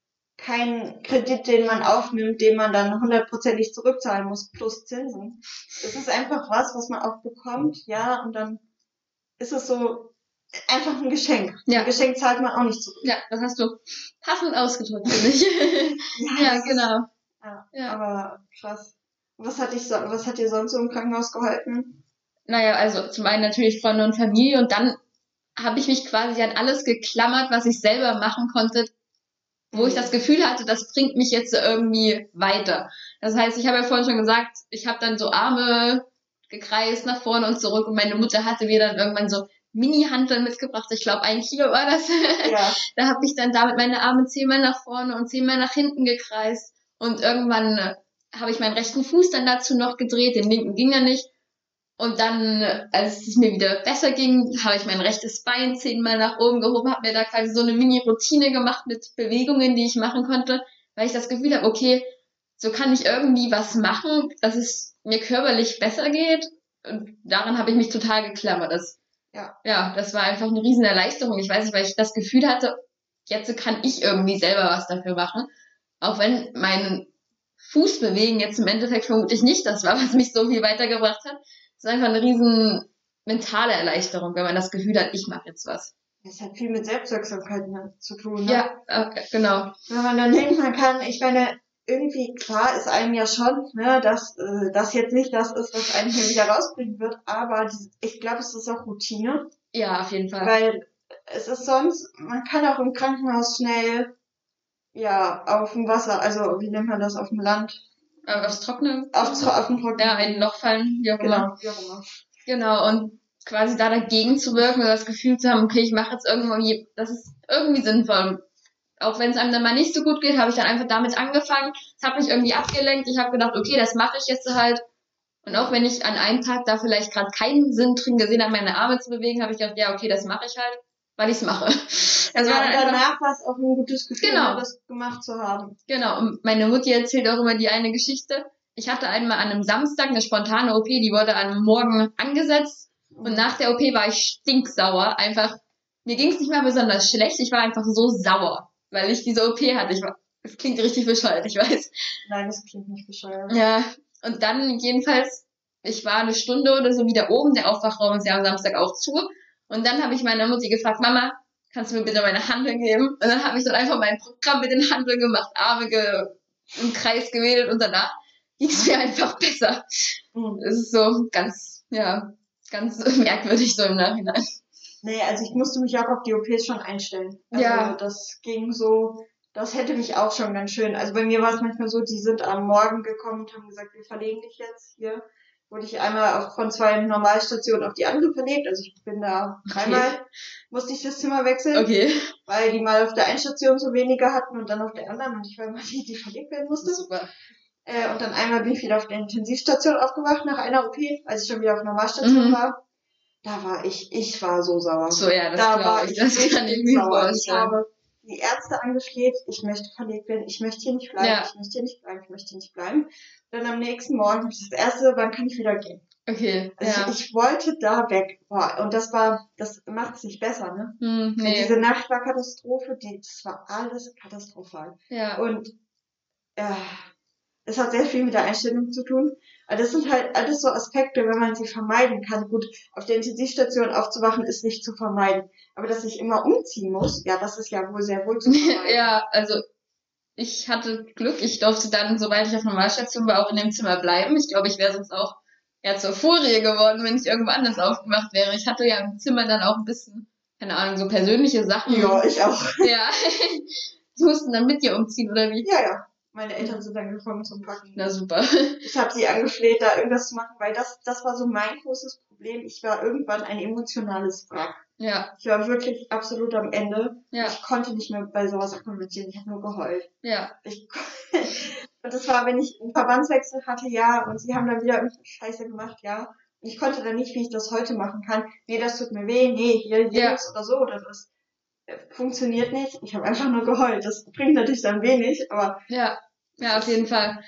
Speaker 1: kein Kredit, den man aufnimmt, den man dann hundertprozentig zurückzahlen muss, plus Zinsen. Es ist einfach was, was man auch bekommt, ja, und dann ist es so einfach ein Geschenk.
Speaker 2: Ja.
Speaker 1: Ein Geschenk zahlt man auch nicht zurück.
Speaker 2: Ja, das hast du passend ausgedrückt, finde ich.
Speaker 1: ja,
Speaker 2: ja, genau.
Speaker 1: Ist, ja,
Speaker 2: ja,
Speaker 1: aber krass. Was hat dich so, was hat dir sonst so im Krankenhaus geholfen?
Speaker 2: Naja, also zum einen natürlich Freunde und Familie und dann habe ich mich quasi an alles geklammert, was ich selber machen konnte, wo ich das Gefühl hatte, das bringt mich jetzt irgendwie weiter. Das heißt, ich habe ja vorhin schon gesagt, ich habe dann so Arme gekreist nach vorne und zurück und meine Mutter hatte mir dann irgendwann so Mini-Hanteln mitgebracht. Ich glaube, ein Kilo war das.
Speaker 1: Ja.
Speaker 2: Da habe ich dann damit meine Arme zehnmal nach vorne und zehnmal nach hinten gekreist und irgendwann äh, habe ich meinen rechten Fuß dann dazu noch gedreht, den linken ging ja nicht. Und dann, als es mir wieder besser ging, habe ich mein rechtes Bein zehnmal nach oben gehoben, habe mir da quasi so eine Mini-Routine gemacht mit Bewegungen, die ich machen konnte, weil ich das Gefühl habe, okay, so kann ich irgendwie was machen, dass es mir körperlich besser geht. Und daran habe ich mich total geklammert. Das,
Speaker 1: ja.
Speaker 2: ja, das war einfach eine riesen Erleichterung. Ich weiß nicht, weil ich das Gefühl hatte, jetzt kann ich irgendwie selber was dafür machen. Auch wenn mein Fußbewegen jetzt im Endeffekt vermutlich nicht das war, was mich so viel weitergebracht hat. Es ist einfach eine riesen mentale Erleichterung, wenn man das Gefühl hat, ich mache jetzt was.
Speaker 1: Das hat viel mit Selbstwirksamkeit zu tun, ne?
Speaker 2: Ja, äh, genau.
Speaker 1: Wenn man dann denkt, man kann, ich meine, irgendwie klar ist einem ja schon, ne, dass äh, das jetzt nicht das ist, was einen hier wieder rausbringen wird, aber die, ich glaube, es ist auch Routine.
Speaker 2: Ja, auf jeden Fall.
Speaker 1: Weil es ist sonst, man kann auch im Krankenhaus schnell, ja, auf dem Wasser, also wie nennt man das, auf dem Land?
Speaker 2: Äh, aufs Trockene?
Speaker 1: Auf, auf dem Trockene.
Speaker 2: Ja, in ein Loch fallen, wie auch
Speaker 1: genau,
Speaker 2: immer.
Speaker 1: wie auch immer.
Speaker 2: Genau, und quasi da dagegen zu wirken oder das Gefühl zu haben, okay, ich mache jetzt irgendwie, das ist irgendwie sinnvoll. Auch wenn es einem dann mal nicht so gut geht, habe ich dann einfach damit angefangen. Es hat mich irgendwie abgelenkt. Ich habe gedacht, okay, das mache ich jetzt halt. Und auch wenn ich an einem Tag da vielleicht gerade keinen Sinn drin gesehen habe, meine Arme zu bewegen, habe ich gedacht, ja, okay, das mache ich halt, weil ich es mache. Das
Speaker 1: ja,
Speaker 2: war dann einfach,
Speaker 1: danach war es auch ein gutes Gefühl,
Speaker 2: genau.
Speaker 1: das gemacht zu haben.
Speaker 2: Genau, und meine Mutti erzählt auch immer die eine Geschichte. Ich hatte einmal an einem Samstag eine spontane O P, die wurde am Morgen angesetzt. Und nach der O P war ich stinksauer. Einfach, mir ging es nicht mal besonders schlecht, ich war einfach so sauer, weil ich diese O P hatte. Ich war, das klingt richtig bescheuert, ich weiß.
Speaker 1: Nein, das klingt nicht bescheuert.
Speaker 2: Ja, und dann jedenfalls, ich war eine Stunde oder so wieder oben, der Aufwachraum ist ja am Samstag auch zu. Und dann habe ich meine Mutti gefragt, Mama, kannst du mir bitte meine Hanteln geben? Und dann habe ich dann einfach mein Programm mit den Hanteln gemacht, Arme ge im Kreis gewedelt und danach ging es mir einfach besser.
Speaker 1: Mhm.
Speaker 2: Das ist so ganz, ja, ganz merkwürdig so im Nachhinein.
Speaker 1: Nee, also ich musste mich auch auf die O Ps schon einstellen. Also
Speaker 2: ja.
Speaker 1: Das ging so, das hätte mich auch schon ganz schön. Also bei mir war es manchmal so, die sind am Morgen gekommen und haben gesagt, wir verlegen dich jetzt hier. Wurde ich einmal auf, von zwei Normalstationen auf die andere verlegt. Also ich bin da dreimal, okay. musste ich das Zimmer wechseln.
Speaker 2: Okay.
Speaker 1: Weil die mal auf der einen Station so weniger hatten und dann auf der anderen. Und ich war immer die, die verlegt werden musste.
Speaker 2: Super.
Speaker 1: Äh, und dann einmal bin ich wieder auf der Intensivstation aufgewacht nach einer O P, als ich schon wieder auf Normalstation mhm. war. Da war ich, ich war so sauer.
Speaker 2: So, ja, das
Speaker 1: da
Speaker 2: war
Speaker 1: ich.
Speaker 2: ich. Das kann ich mir vorstellen.
Speaker 1: Ich habe die Ärzte angefleht, ich möchte verlegt werden, ich möchte hier nicht bleiben, ja. ich möchte hier nicht bleiben, ich möchte hier nicht bleiben. Dann am nächsten Morgen habe ich das erste, wann kann ich wieder gehen?
Speaker 2: Okay,
Speaker 1: also
Speaker 2: ja.
Speaker 1: ich, ich wollte da weg. Boah, und das war, das macht es nicht besser, ne?
Speaker 2: Hm, nee.
Speaker 1: Diese Nacht war Katastrophe, die, das war alles katastrophal.
Speaker 2: Ja.
Speaker 1: Und äh, es hat sehr viel mit der Einstellung zu tun. Aber das sind halt alles so Aspekte, wenn man sie vermeiden kann. Gut, auf der Intensivstation aufzuwachen ist nicht zu vermeiden. Aber dass ich immer umziehen muss, ja, das ist ja wohl sehr wohl zu vermeiden.
Speaker 2: Ja, also ich hatte Glück. Ich durfte dann, sobald ich auf Normalstation war, auch in dem Zimmer bleiben. Ich glaube, ich wäre sonst auch ja zur Furie geworden, wenn ich irgendwo anders aufgewacht wäre. Ich hatte ja im Zimmer dann auch ein bisschen, keine Ahnung, so persönliche Sachen.
Speaker 1: Ja, ich auch.
Speaker 2: Ja. Sie mussten dann mit dir umziehen, oder wie?
Speaker 1: Ja, ja. Meine Eltern sind dann gekommen zum Packen.
Speaker 2: Na super.
Speaker 1: Ich habe sie angefleht, da irgendwas zu machen, weil das, das war so mein großes Problem. Ich war irgendwann ein emotionales Wrack.
Speaker 2: Ja.
Speaker 1: Ich war wirklich absolut am Ende.
Speaker 2: Ja.
Speaker 1: Ich konnte nicht mehr bei sowas argumentieren. Ich habe nur geheult.
Speaker 2: Ja.
Speaker 1: Ich, und das war, wenn ich einen Verbandswechsel hatte, ja, und sie haben dann wieder irgendeine Scheiße gemacht, ja. Und ich konnte dann nicht, wie ich das heute machen kann. Nee, das tut mir weh, nee, hier, hier
Speaker 2: Ja.
Speaker 1: ist oder so, oder das äh, funktioniert nicht. Ich habe einfach nur geheult. Das bringt natürlich dann wenig, aber...
Speaker 2: Ja, ja, auf jeden Fall.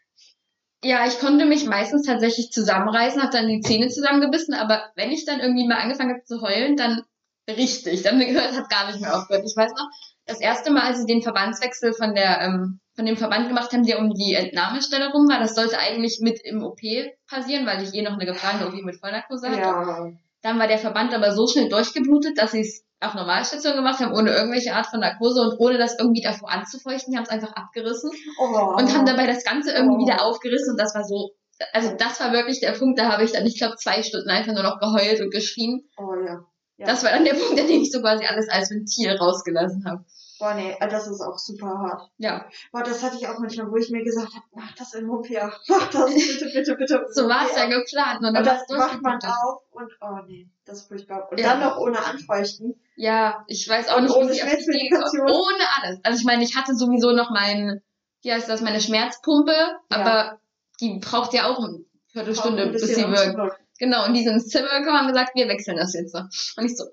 Speaker 2: Ja, ich konnte mich meistens tatsächlich zusammenreißen, habe dann die Zähne zusammengebissen, aber wenn ich dann irgendwie mal angefangen habe zu heulen, dann richtig, dann hat gar nicht mehr aufgehört. Ich weiß noch, das erste Mal, als sie den Verbandswechsel von der ähm, von dem Verband gemacht haben, der um die Entnahmestelle rum war, das sollte eigentlich mit im O P passieren, weil ich eh noch eine geplante O P mit Vollnarkose hatte.
Speaker 1: Ja.
Speaker 2: Dann war der Verband aber so schnell durchgeblutet, dass sie es auf Normalstation gemacht haben, ohne irgendwelche Art von Narkose und ohne das irgendwie davor anzufeuchten. Die haben es einfach abgerissen
Speaker 1: Oh.
Speaker 2: und haben dabei das Ganze irgendwie
Speaker 1: Oh.
Speaker 2: wieder aufgerissen und das war so, also das war wirklich der Punkt, da habe ich dann, ich glaube, zwei Stunden einfach nur noch geheult und geschrien.
Speaker 1: Oh ja. Ja.
Speaker 2: Das war dann der Punkt, an dem ich so quasi alles als Ventil rausgelassen habe.
Speaker 1: Boah, nee, das ist auch super hart.
Speaker 2: Ja.
Speaker 1: Boah, das hatte ich auch manchmal, wo ich mir gesagt habe, mach das im O P, mach das bitte, bitte, bitte.
Speaker 2: So war es ja geplant. Und,
Speaker 1: Und
Speaker 2: dann
Speaker 1: das
Speaker 2: war's
Speaker 1: macht man
Speaker 2: durchgeblutet.
Speaker 1: auf und, oh nee, das ist furchtbar. Und
Speaker 2: Ja.
Speaker 1: dann noch ohne Anfeuchten.
Speaker 2: Ja, ich weiß auch
Speaker 1: Und
Speaker 2: nicht,
Speaker 1: ohne
Speaker 2: wie ich auf die Idee gekommen
Speaker 1: Schmerzmedikation.
Speaker 2: bin. Ohne alles. Also ich meine, ich hatte sowieso noch mein, wie heißt das, meine Schmerzpumpe,
Speaker 1: Ja.
Speaker 2: aber die braucht ja auch eine Viertelstunde,
Speaker 1: Ein
Speaker 2: bis
Speaker 1: bisschen
Speaker 2: sie wirkt.
Speaker 1: umzuwirken.
Speaker 2: Genau, und die sind ins Zimmer gekommen und haben gesagt, wir wechseln das jetzt noch. Und ich so,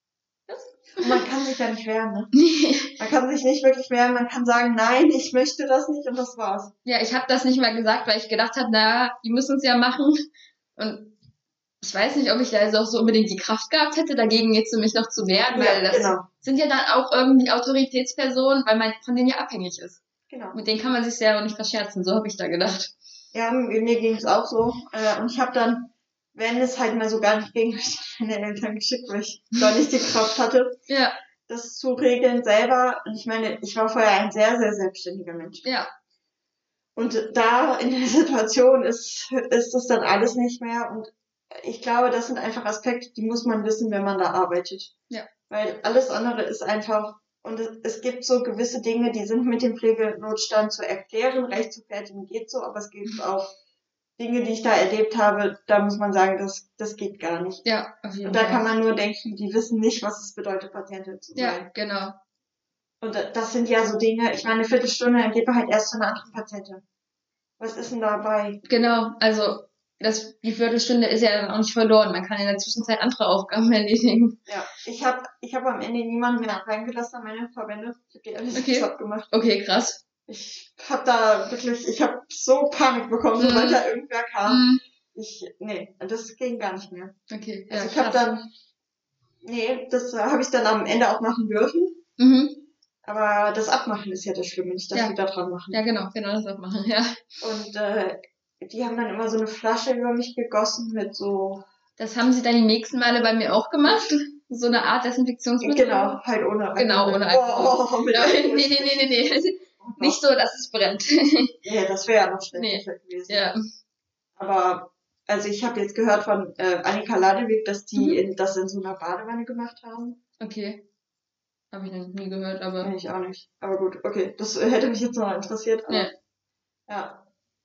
Speaker 1: Und man kann sich ja nicht wehren, ne?
Speaker 2: nee.
Speaker 1: Man kann sich nicht wirklich wehren, man kann sagen, nein, ich möchte das nicht und das war's.
Speaker 2: Ja, ich habe das nicht mal gesagt, weil ich gedacht habe, naja, die müssen es ja machen. Und ich weiß nicht, ob ich da also auch so unbedingt die Kraft gehabt hätte, dagegen jetzt mich noch zu wehren, weil
Speaker 1: Ja,
Speaker 2: das
Speaker 1: genau.
Speaker 2: sind ja dann auch irgendwie Autoritätspersonen, weil man von denen ja abhängig ist.
Speaker 1: Genau.
Speaker 2: Mit denen kann man sich ja auch nicht verscherzen, so habe ich da gedacht.
Speaker 1: Ja, mir ging es auch so. Äh, und ich habe dann, wenn es halt mal so gar nicht ging, hab ich meine Eltern geschickt, weil ich gar nicht die Kraft hatte,
Speaker 2: Ja,
Speaker 1: das zu regeln selber. Und ich meine, ich war vorher ein sehr, sehr selbstständiger Mensch.
Speaker 2: ja,
Speaker 1: Und da in der Situation ist, ist das dann alles nicht mehr. Und ich glaube, das sind einfach Aspekte, die muss man wissen, wenn man da arbeitet.
Speaker 2: Ja.
Speaker 1: Weil alles andere ist einfach, und es, es gibt so gewisse Dinge, die sind mit dem Pflegenotstand zu erklären, recht zu fertigen geht so, aber es gibt auch Dinge, die ich da erlebt habe, da muss man sagen, das, das geht gar nicht.
Speaker 2: ja, auf jeden
Speaker 1: Und da
Speaker 2: Fall.
Speaker 1: kann man nur denken, die wissen nicht, was es bedeutet, Patientin zu sein.
Speaker 2: Ja, genau.
Speaker 1: Und das sind ja so Dinge, ich meine, eine Viertelstunde, dann geht man halt erst zu einer anderen Patientin. Was ist denn dabei?
Speaker 2: Genau, also das, die Viertelstunde ist ja dann auch nicht verloren. Man kann in der Zwischenzeit andere Aufgaben erledigen.
Speaker 1: Ja, ich habe ich hab am Ende niemanden mehr reingelassen an meine Verbände. Ich habe die alles
Speaker 2: Okay.
Speaker 1: platt gemacht.
Speaker 2: Okay, krass.
Speaker 1: Ich habe da wirklich, ich habe so Panik bekommen,
Speaker 2: Mhm.
Speaker 1: sobald da irgendwer kam.
Speaker 2: Hm,
Speaker 1: Ich, nee, das ging gar nicht mehr.
Speaker 2: okay, ja,
Speaker 1: Also ich habe
Speaker 2: krass.
Speaker 1: dann, nee, das habe ich dann am Ende auch machen dürfen.
Speaker 2: Mhm.
Speaker 1: Aber das Abmachen ist ja das Schlimme, nicht, dass
Speaker 2: Ja.
Speaker 1: die da dran machen.
Speaker 2: Ja, genau, genau das auch machen, ja.
Speaker 1: Und äh, die haben dann immer so eine Flasche über mich gegossen mit so,
Speaker 2: Das haben sie dann die nächsten Male bei mir auch gemacht. So eine Art Desinfektionsmittel.
Speaker 1: genau, halt ohne Alkohol.
Speaker 2: Genau, ohne Alkohol.
Speaker 1: Oh, mit
Speaker 2: Ja,
Speaker 1: Alkohol.
Speaker 2: nee, nee, nee, nee, nee. Nicht so, dass es brennt.
Speaker 1: Ja, das wäre ja noch schlechter gewesen.
Speaker 2: Ja.
Speaker 1: Aber, also ich habe jetzt gehört von äh, Annika Ladewig, dass die
Speaker 2: Mhm.
Speaker 1: in, das in so einer Badewanne gemacht haben.
Speaker 2: Okay. Habe ich noch nie gehört, aber.
Speaker 1: Nee, ich auch nicht. Aber gut, okay. Das äh, hätte mich jetzt noch interessiert. Aber,
Speaker 2: Nee.
Speaker 1: Ja.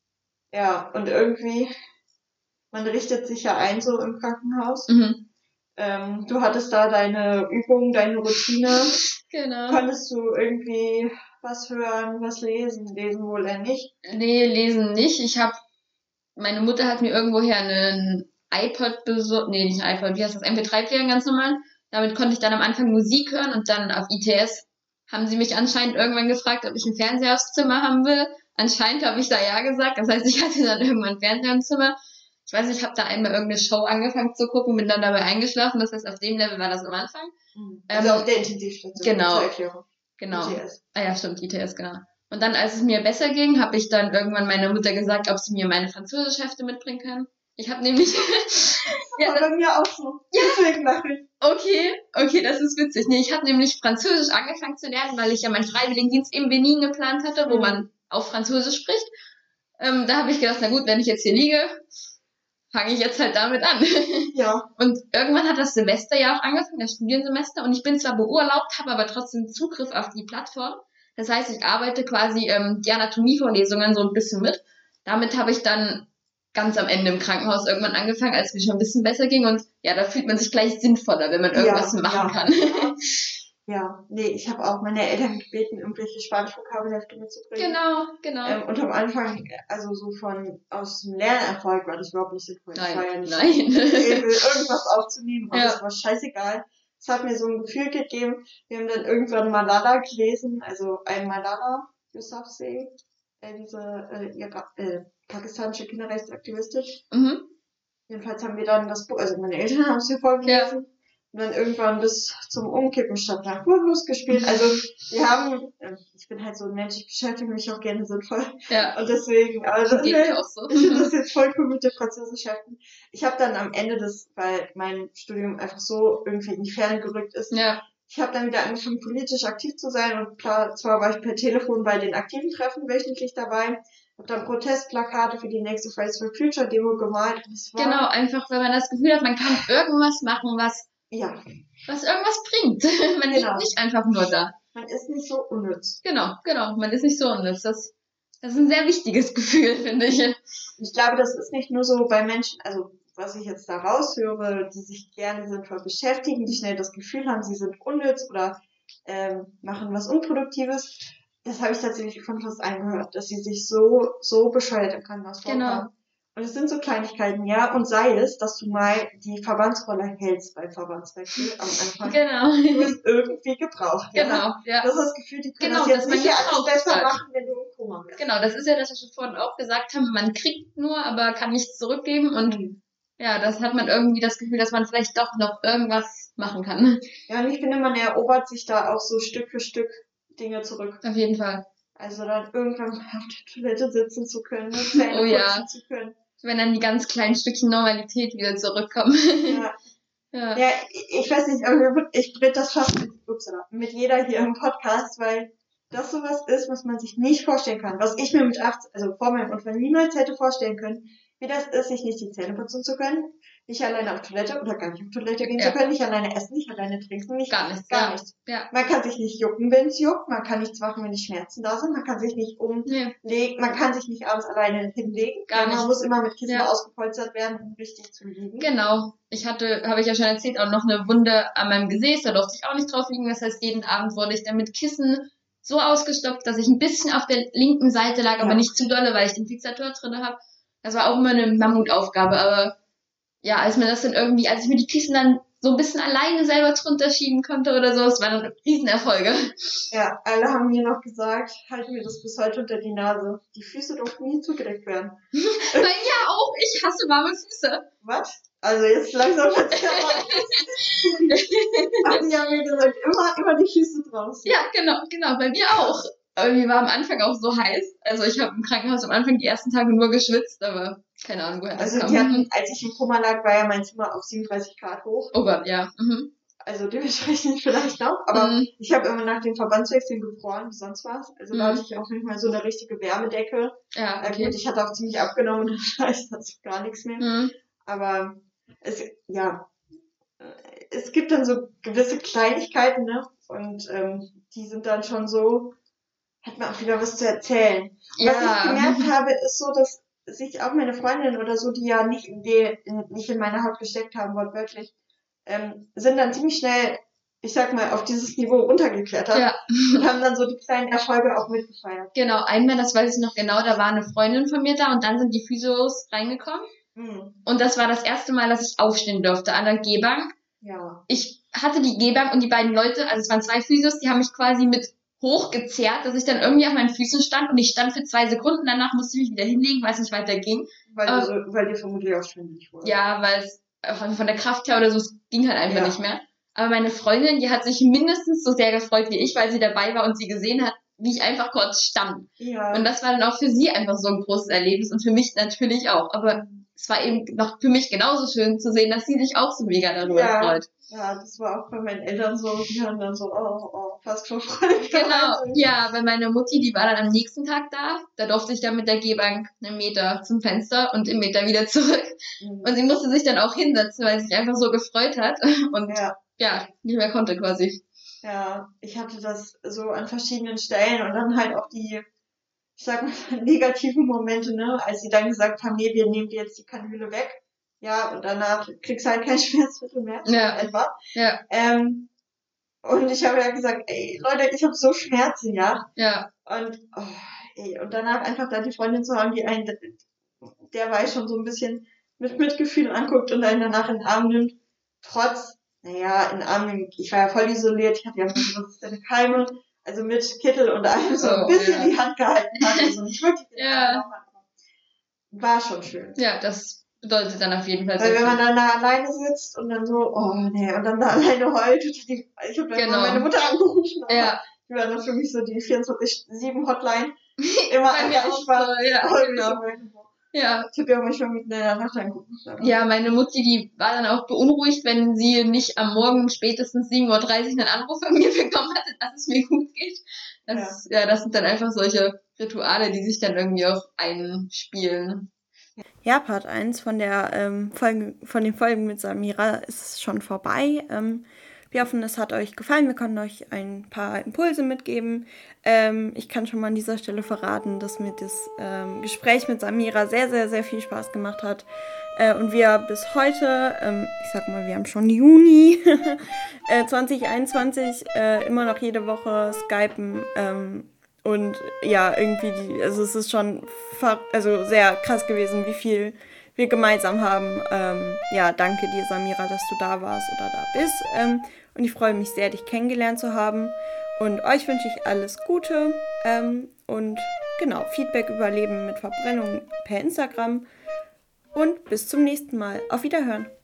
Speaker 1: Ja, und irgendwie, man richtet sich ja ein so im Krankenhaus.
Speaker 2: Mhm.
Speaker 1: Ähm, du hattest da deine Übung, deine Routine.
Speaker 2: Genau.
Speaker 1: Konntest du irgendwie was hören, was lesen? Lesen wohl eher nicht.
Speaker 2: Nee, lesen nicht. Ich habe, meine Mutter hat mir irgendwoher einen iPod besorgt, nee, nicht ein iPod, wie heißt das, M P drei Player ganz normal. Damit konnte ich dann am Anfang Musik hören und dann auf I T S haben sie mich anscheinend irgendwann gefragt, ob ich einen Fernseher aufs Zimmer haben will. Anscheinend habe ich da ja gesagt, das heißt, ich hatte dann irgendwann einen Fernseher im Zimmer. Ich weiß nicht, ich habe da einmal irgendeine Show angefangen zu gucken, bin dann dabei eingeschlafen, das heißt, auf dem Level war das am Anfang.
Speaker 1: Also
Speaker 2: Ähm,
Speaker 1: auf der Intensivstation.
Speaker 2: genau.
Speaker 1: Zur Erklärung.
Speaker 2: Genau.
Speaker 1: I T S.
Speaker 2: Ah ja, stimmt, I T S, genau. Und dann, als es mir besser ging, habe ich dann irgendwann meiner Mutter gesagt, ob sie mir meine Französischhefte mitbringen kann. Ich habe nämlich... ja,
Speaker 1: Aber bei mir auch so. Deswegen lache ich.
Speaker 2: okay, okay, das ist witzig. Nee, ich habe nämlich Französisch angefangen zu lernen, weil ich ja meinen Freiwilligendienst in Benin geplant hatte, wo
Speaker 1: Mhm.
Speaker 2: man auf Französisch spricht. Ähm, da habe ich gedacht, na gut, wenn ich jetzt hier liege, fange ich jetzt halt damit an.
Speaker 1: Ja.
Speaker 2: Und irgendwann hat das Semester ja auch angefangen, das Studiensemester, und ich bin zwar beurlaubt, habe aber trotzdem Zugriff auf die Plattform. Das heißt, ich arbeite quasi ähm, die Anatomievorlesungen so ein bisschen mit. Damit habe ich dann ganz am Ende im Krankenhaus irgendwann angefangen, als es mir schon ein bisschen besser ging. Und ja, da fühlt man sich gleich sinnvoller, wenn man irgendwas
Speaker 1: Ja,
Speaker 2: machen
Speaker 1: ja,
Speaker 2: kann.
Speaker 1: ja. Ja, nee, ich habe auch meine Eltern gebeten, irgendwelche Spanisch-Vokabelhefte mitzubringen.
Speaker 2: Genau, genau.
Speaker 1: Ähm, und am Anfang, also so von, aus dem Lernerfolg war das überhaupt nicht sinnvoll.
Speaker 2: Nein,
Speaker 1: Ich war ja nicht
Speaker 2: nein.
Speaker 1: edel, irgendwas aufzunehmen, und
Speaker 2: Ja.
Speaker 1: das war scheißegal. Es hat mir so ein Gefühl gegeben. Wir haben dann irgendwann Malala gelesen, also ein Malala Yousafzai, äh, diese äh, Ira äh, pakistanische Kinderrechtsaktivistin.
Speaker 2: Mhm.
Speaker 1: Jedenfalls haben wir dann das Buch, also meine Eltern haben es hier vorgelesen.
Speaker 2: Ja.
Speaker 1: Und dann irgendwann bis zum Umkippen statt nach Kursus gespielt. Also wir haben, äh, ich bin halt so ein Mensch, ich beschäftige mich auch gerne sinnvoll.
Speaker 2: Ja.
Speaker 1: Und deswegen, also
Speaker 2: Geht mir auch so.
Speaker 1: ich finde das jetzt voll cool mit der Französischheften. Ich habe dann am Ende des, weil mein Studium einfach so irgendwie in die Ferne gerückt ist,
Speaker 2: Ja.
Speaker 1: ich habe dann wieder angefangen, politisch aktiv zu sein. Und klar, zwar war ich per Telefon bei den aktiven Treffen wöchentlich dabei, habe dann Protestplakate für die nächste Fridays for Future Demo gemalt. Und es war,
Speaker 2: Genau, einfach, wenn man das Gefühl hat, man kann irgendwas machen, was,
Speaker 1: ja,
Speaker 2: was irgendwas bringt. Man
Speaker 1: Genau.
Speaker 2: liegt nicht einfach nur da.
Speaker 1: man ist nicht so unnütz.
Speaker 2: Genau, genau, man ist nicht so unnütz. Das, das ist ein sehr wichtiges Gefühl, finde ich.
Speaker 1: Ich glaube, das ist nicht nur so bei Menschen, also was ich jetzt da raushöre, die sich gerne sinnvoll beschäftigen, die schnell das Gefühl haben, sie sind unnütz oder ähm, machen was Unproduktives. Das habe ich tatsächlich von fast allen gehört, dass sie sich so, so bescheuert im Krankenhaus
Speaker 2: Genau.
Speaker 1: vorkommen. Und es sind so Kleinigkeiten, ja, und sei es, dass du mal die Verbandsrolle hältst bei Verbandswechsel am Anfang.
Speaker 2: Genau.
Speaker 1: Du wirst irgendwie gebraucht. Ja?
Speaker 2: Genau, ja.
Speaker 1: Das ist das Gefühl, die können
Speaker 2: Genau,
Speaker 1: das jetzt
Speaker 2: dass man
Speaker 1: nicht alles
Speaker 2: gebraucht
Speaker 1: besser
Speaker 2: wird.
Speaker 1: machen, wenn du im Koma bist.
Speaker 2: Genau, das ist ja das, was wir vorhin auch gesagt haben. Man kriegt nur, aber kann nichts zurückgeben. Und
Speaker 1: Mhm.
Speaker 2: ja, das hat man irgendwie das Gefühl, dass man vielleicht doch noch irgendwas machen kann.
Speaker 1: Ja, und ich finde, man erobert sich da auch so Stück für Stück Dinge zurück.
Speaker 2: Auf jeden Fall.
Speaker 1: Also dann irgendwann auf der Toilette sitzen zu können, ne, Zähne
Speaker 2: Oh ja.
Speaker 1: putzen zu können.
Speaker 2: Wenn dann die ganz kleinen Stückchen Normalität wieder zurückkommen.
Speaker 1: Ja,
Speaker 2: Ja.
Speaker 1: ja ich, ich weiß nicht, aber ich rede das fast mit, upsala, mit jeder hier im Podcast, weil das sowas ist, was man sich nicht vorstellen kann. Was ich mir mit achtzehn, also vor meinem Unfall niemals hätte vorstellen können, wie das ist, sich nicht die Zähne putzen zu können, nicht alleine auf Toilette oder gar nicht auf Toilette gehen
Speaker 2: Ja.
Speaker 1: zu können, nicht alleine essen, nicht alleine trinken, nicht
Speaker 2: Gar nichts.
Speaker 1: Gar
Speaker 2: ja.
Speaker 1: nichts.
Speaker 2: Ja.
Speaker 1: Man kann sich nicht jucken, wenn es juckt, man kann nichts machen, wenn die Schmerzen da sind, man kann sich nicht umlegen,
Speaker 2: Nee,
Speaker 1: man kann sich nicht abends alleine hinlegen,
Speaker 2: Gar
Speaker 1: weil man
Speaker 2: nicht.
Speaker 1: muss immer mit Kissen
Speaker 2: Ja.
Speaker 1: ausgepolstert werden, um richtig zu liegen.
Speaker 2: genau. Ich hatte, habe ich ja schon erzählt, auch noch eine Wunde an meinem Gesäß. Da durfte ich auch nicht drauf liegen. Das heißt, jeden Abend wurde ich dann mit Kissen so ausgestopft, dass ich ein bisschen auf der linken Seite lag, aber
Speaker 1: Ja.
Speaker 2: nicht zu dolle, weil ich den Fixator drin habe. Das war auch immer eine Mammutaufgabe. Aber ja, als mir das dann irgendwie, als ich mir die Kissen dann so ein bisschen alleine selber drunter schieben konnte oder so, es waren Riesenerfolge.
Speaker 1: Ja, alle haben mir noch gesagt, halten mir das bis heute unter die Nase. Die Füße durften nie zugedeckt werden.
Speaker 2: Bei mir auch. Ich hasse warme Füße.
Speaker 1: Was? Also jetzt langsam wird's ja mal. Ach, die haben mir gesagt, immer, immer die Füße draußen.
Speaker 2: Ja, genau, genau, bei mir auch. Aber mir war am Anfang auch so heiß. Also ich habe im Krankenhaus am Anfang die ersten Tage nur geschwitzt, aber keine Ahnung, woher das
Speaker 1: Also
Speaker 2: kam.
Speaker 1: die hatten, als ich im Koma lag, war ja mein Zimmer auf siebenunddreißig Grad hoch.
Speaker 2: Oh Gott, ja. Mhm.
Speaker 1: Also dementsprechend vielleicht noch. Aber
Speaker 2: Mhm.
Speaker 1: ich habe immer nach den Verbandswechseln gefroren, wie sonst was. Also da
Speaker 2: Mhm.
Speaker 1: hatte ich auch nicht mal so eine richtige Wärmedecke.
Speaker 2: Ja,
Speaker 1: Äh,
Speaker 2: okay.
Speaker 1: Gut, ich hatte auch ziemlich abgenommen und da ist dazu gar nichts mehr.
Speaker 2: Mhm.
Speaker 1: Aber es, ja, äh, es gibt dann so gewisse Kleinigkeiten, ne? Und ähm, die sind dann schon so, hat man auch wieder was zu erzählen. Und was ich
Speaker 2: Ja.
Speaker 1: gemerkt habe, ist so, dass sich auch meine Freundin oder so, die ja nicht in, die, in, nicht in meine Haut gesteckt haben, wortwörtlich, ähm, sind dann ziemlich schnell, ich sag mal, auf dieses Niveau runtergeklettert
Speaker 2: Ja,
Speaker 1: und haben dann so die kleinen Erfolge auch mitgefeiert.
Speaker 2: genau. Einmal, das weiß ich noch genau, da war eine Freundin von mir da und dann sind die Physios reingekommen.
Speaker 1: Hm.
Speaker 2: Und das war das erste Mal, dass ich aufstehen durfte an der G-Bank.
Speaker 1: Ja.
Speaker 2: Ich hatte die G-Bank und die beiden Leute, also es waren zwei Physios, die haben mich quasi mit hochgezerrt, dass ich dann irgendwie auf meinen Füßen stand und ich stand für zwei Sekunden, danach musste ich mich wieder hinlegen, weil es nicht weiter ging.
Speaker 1: Weil,
Speaker 2: Aber-
Speaker 1: du so, weil dir vermutlich auch schwindelig wurde.
Speaker 2: Ja, weil es von, von der Kraft her oder so, es ging halt einfach
Speaker 1: Ja.
Speaker 2: nicht mehr. Aber meine Freundin, die hat sich mindestens so sehr gefreut wie ich, weil sie dabei war und sie gesehen hat, wie ich einfach kurz stand.
Speaker 1: Ja.
Speaker 2: Und das war dann auch für sie einfach so ein großes Erlebnis und für mich natürlich auch. Aber es war eben noch für mich genauso schön zu sehen, dass sie sich auch so mega darüber
Speaker 1: Ja.
Speaker 2: freut.
Speaker 1: Ja, das war auch bei meinen Eltern so. Die haben dann so, oh, oh, fast vor Freude.
Speaker 2: Genau, ja, weil meine Mutti, die war dann am nächsten Tag da. Da durfte ich dann mit der G-Bank einen Meter zum Fenster und einen Meter wieder zurück.
Speaker 1: Mhm.
Speaker 2: Und sie musste sich dann auch hinsetzen, weil sie sich einfach so gefreut hat und
Speaker 1: Ja.
Speaker 2: ja, nicht mehr konnte quasi.
Speaker 1: Ja, ich hatte das so an verschiedenen Stellen und dann halt auch die, ich sag mal, negativen Momente, ne, als sie dann gesagt haben, nee, wir nehmen dir jetzt die Kanüle weg. Ja, und danach kriegst du halt kein Schmerzmittel mehr,
Speaker 2: Ja.
Speaker 1: etwa.
Speaker 2: Ja.
Speaker 1: Ähm, und ich habe ja gesagt, ey, Leute, ich habe so Schmerzen, ja.
Speaker 2: Ja.
Speaker 1: Und, oh, ey, und danach einfach da die Freundin zu haben, die einen, der weiß schon so ein bisschen mit Mitgefühl anguckt und einen danach in den Arm nimmt, trotz, naja, in den Arm nimmt, ich war ja voll isoliert, ich hatte ja resistente Keime, also mit Kittel und allem so ein
Speaker 2: Oh,
Speaker 1: bisschen
Speaker 2: ja.
Speaker 1: die Hand gehalten hat, also nicht wirklich den
Speaker 2: Ja.
Speaker 1: Arm, war schon schön.
Speaker 2: Ja, das bedeutet dann auf jeden Fall
Speaker 1: Weil
Speaker 2: sehr
Speaker 1: wenn man
Speaker 2: viel.
Speaker 1: dann da alleine sitzt und dann so, oh nee, und dann da alleine heult, und die, ich habe dann
Speaker 2: Genau.
Speaker 1: mal meine Mutter angerufen, aber
Speaker 2: Ja.
Speaker 1: die war dann für mich so die vierundzwanzig sieben Hotline, immer
Speaker 2: Bei mir auch
Speaker 1: erreichbar.
Speaker 2: so, ja,
Speaker 1: Oh,
Speaker 2: genau. Ja.
Speaker 1: Ich habe ja manchmal mitten in der Nacht angerufen.
Speaker 2: Ja, meine Mutti, die war dann auch beunruhigt, wenn sie nicht am Morgen spätestens sieben Uhr dreißig einen Anruf von mir bekommen hatte, dass es mir gut geht. Das, ja. ja, das sind dann einfach solche Rituale, die sich dann irgendwie auch einspielen. Ja, Part eins von der ähm, Folge, von den Folgen mit Samira ist schon vorbei. Ähm, wir hoffen, es hat euch gefallen. Wir konnten euch ein paar Impulse mitgeben. Ähm, ich kann schon mal an dieser Stelle verraten, dass mir das ähm, Gespräch mit Samira sehr, sehr, sehr viel Spaß gemacht hat. Äh, und wir bis heute, ähm, ich sag mal, wir haben schon Juni äh, zwanzig einundzwanzig, äh, immer noch jede Woche skypen. Ähm, und ja, irgendwie, die, also es ist schon also sehr krass gewesen, wie viel wir gemeinsam haben. Ähm, ja, danke dir, Samira, dass du da warst oder da bist. Ähm, und ich freue mich sehr, dich kennengelernt zu haben. Und euch wünsche ich alles Gute. Ähm, und genau, Feedback über Leben mit Verbrennung per Instagram. Und bis zum nächsten Mal. Auf Wiederhören.